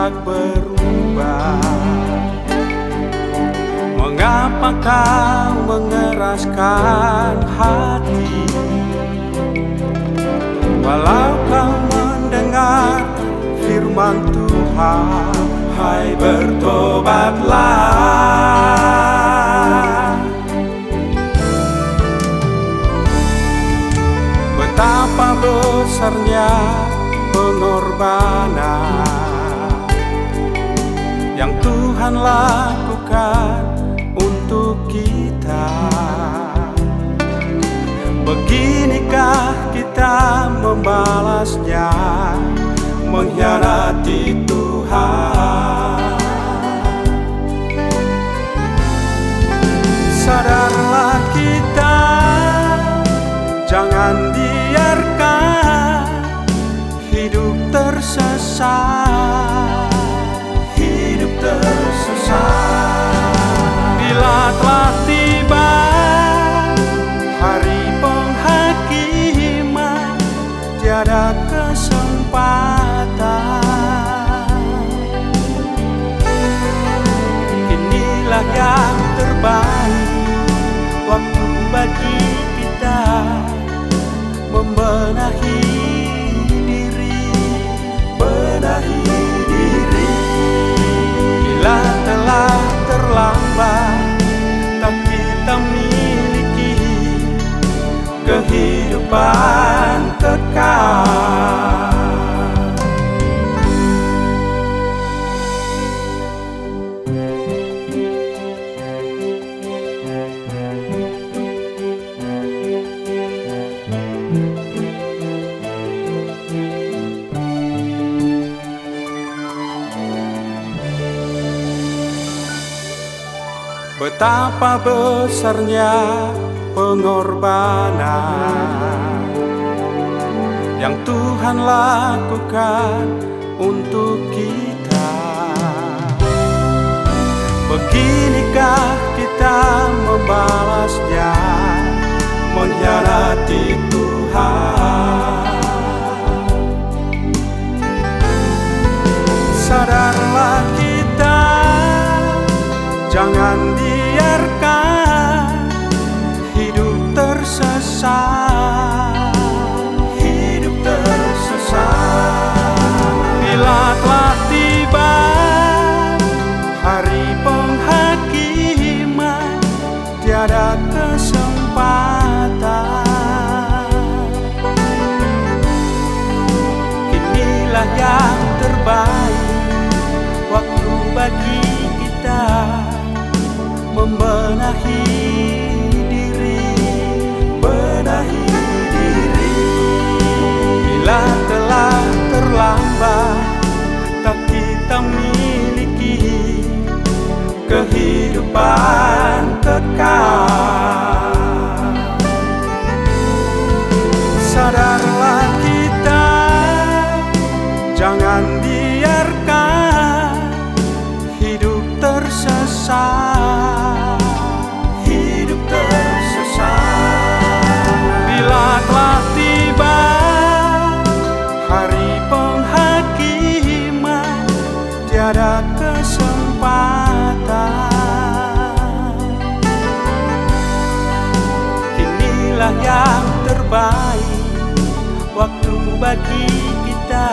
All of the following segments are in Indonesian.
tak berubah. Mengapa kau mengeraskan hati, walau kau mendengar firman Tuhan? Hai, bertobatlah. Betapa besarnya pengorbanan yang Tuhan lakukan untuk kita. Beginikah kita membalasnya, mengkhianati Tuhan? Sadarlah kita, jangan biarkan hidup tersesat, hidup tersesat. Bila telah tiba hari penghakiman, tiada kesempatan. Inilah yang terbaik, waktu bagi kita membenahi diri, benahi diri. Bila telah terlambat, tak kita miliki kehidupan kekal. Betapa besarnya pengorbanan yang Tuhan lakukan untuk kita. Beginikah kita membalasnya, mengkhianati Tuhan? Sadarlah kita, jangan biarkan hidup tersesat, hidup tersesat. Bila telah tiba hari penghakiman, tiada kesempatan. Inilah yang terbaik, waktu bagi kita membenahi diri, benahi diri. Bila telah terlambat, tak kita miliki kehidupan kekal. Sadarlah kita, jangan biarkan hidup tersesat, hidup tersesat. Bila telah tiba hari penghakiman, tiada kesempatan. Inilah yang terbaik, waktu bagi kita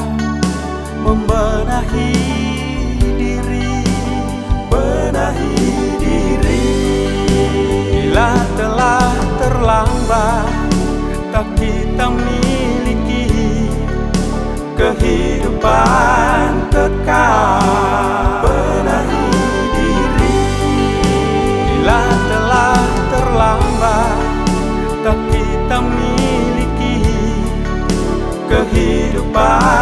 membenahi diri, benahi diri. Bila telah terlambat, tak kita miliki kehidupan kekal. Benahi diri. Bila telah terlambat, tak kita miliki kehidupan